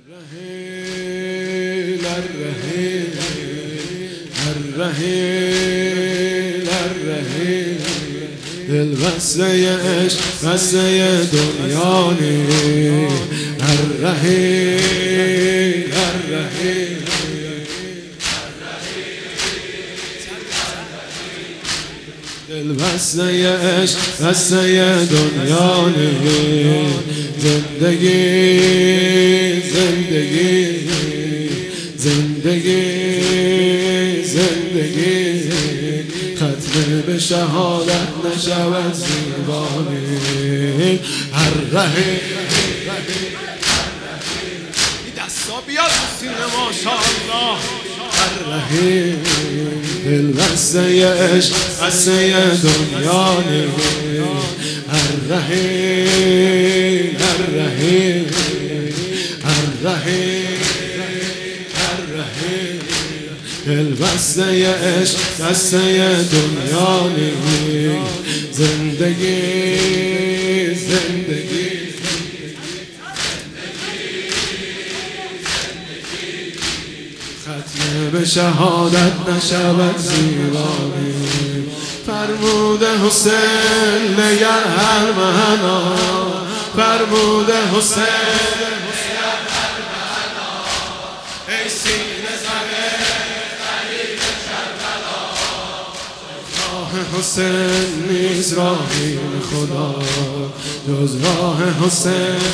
الرحيل الرحيل الرحيل الرحيل البسته عشق بسته دنیانی الرحیل الرحیل البسته عشق بسته دنیانی زندگی زندگی زندگی زندگی ختم به شهادت نشود زیبایی الرحیل این دستا بیاد سینه ماشاءالله الرحیل دلبسته عشق بسته دنیانی الرحیل الرحیل الرحیل الرحیل دلبسته عشق بسته دنیانی زندگی زندگی ختم به شهادت نشود زیبایی فرمود حسین نگر هر مهنا فرمود حسین ای سینه زنه قریب کربلا راه حسین نیز راهی خدا جز راه حسین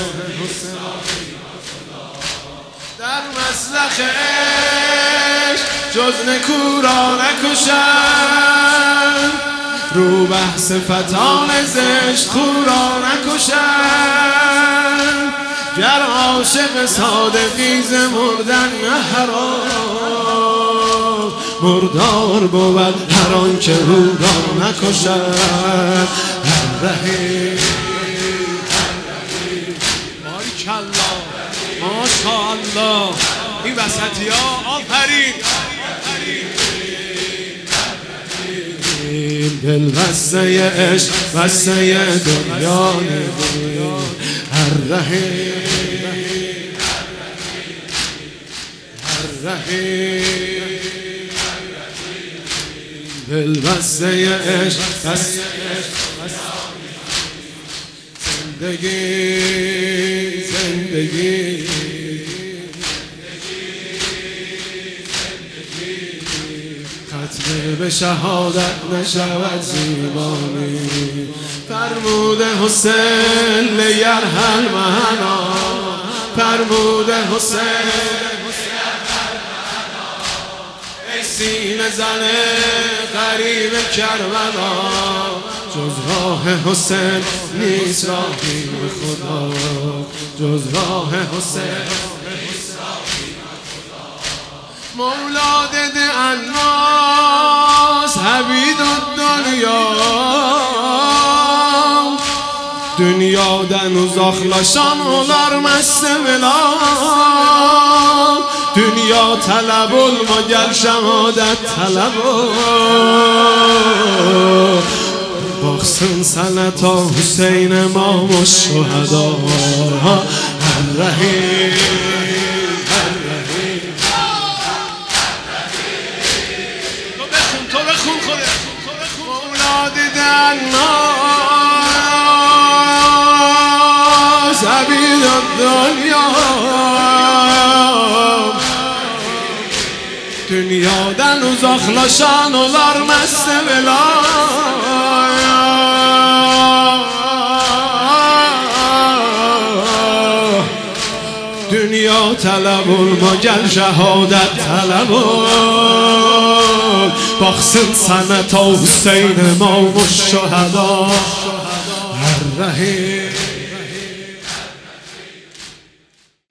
در مسلخ عشق جز نکو را نکشند رو بحث فتان زشت خو را نکشند گر عاشق صادقی ز مردن حرام مردار بود هر آن که او را نکشد الرحیل باریکالله ماشاءالله این وسطی ها آفرین دلبسته عشق بسته دنیانی الرحیل الرحیل دلبسته عشق بسته زندگی زندگی ختم به شهادت نشود زیبایی فرمود حسین لیرحل مهنا فرمود حسین ای سینه زنه قریب کربلا جز راه حسین نیست راهی به خدا جز راه حسین مولاد الناس حبید الدنیا dünyadan uzaklaşan olar mestevela dünya talep olma gel şehadet talep ol baksın sana ta Hüseyin imam o şuhada الرحیل الناس عبید الدنیا dünyadan uzaklaşan olar mest vela dünya talep olma gel şehadet talep ol baksın sana ta Hüseyin imam o şuhada الرحیل